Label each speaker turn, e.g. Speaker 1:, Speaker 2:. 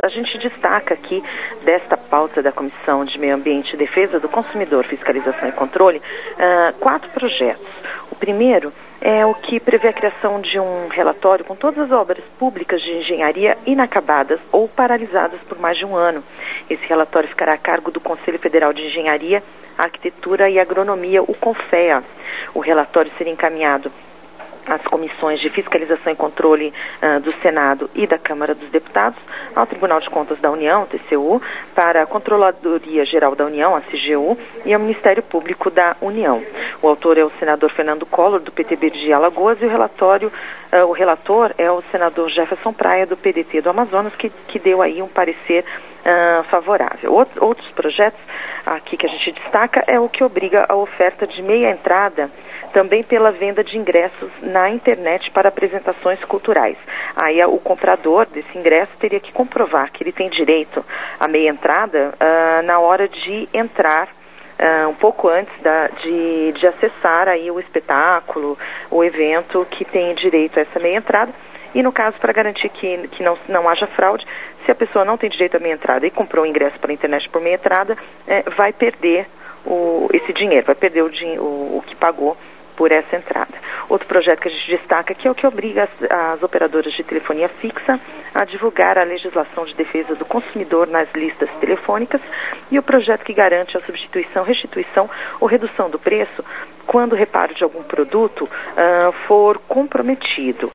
Speaker 1: A gente destaca aqui desta pauta da Comissão de Meio Ambiente e Defesa do Consumidor, Fiscalização e Controle, 4 projetos. O primeiro é o que prevê a criação de um relatório com todas as obras públicas de engenharia inacabadas ou paralisadas por mais de um ano. Esse relatório ficará a cargo do Conselho Federal de Engenharia, Arquitetura e Agronomia, o CONFEA. O relatório será encaminhado às comissões de fiscalização e controle do Senado e da Câmara dos Deputados, ao Tribunal de Contas da União, TCU, para a Controladoria Geral da União, a CGU, e ao Ministério Público da União. O autor é o senador Fernando Collor, do PTB de Alagoas, e o relator é o senador Jefferson Praia, do PDT do Amazonas, que deu aí um parecer favorável. Outros projetos aqui que a gente destaca é o que obriga a oferta de meia entrada também pela venda de ingressos na internet para apresentações culturais. Aí o comprador desse ingresso teria que comprovar que ele tem direito à meia entrada na hora de entrar, um pouco antes de acessar aí o espetáculo, o evento que tem direito a essa meia entrada. E no caso, para garantir que não haja fraude, se a pessoa não tem direito à meia entrada e comprou o ingresso pela internet por meia entrada, vai perder esse dinheiro, vai perder o que pagou por essa entrada. Outro projeto que a gente destaca aqui é o que obriga as operadoras de telefonia fixa a divulgar a legislação de defesa do consumidor nas listas telefônicas, e o projeto que garante a substituição, restituição ou redução do preço quando o reparo de algum produto for comprometido.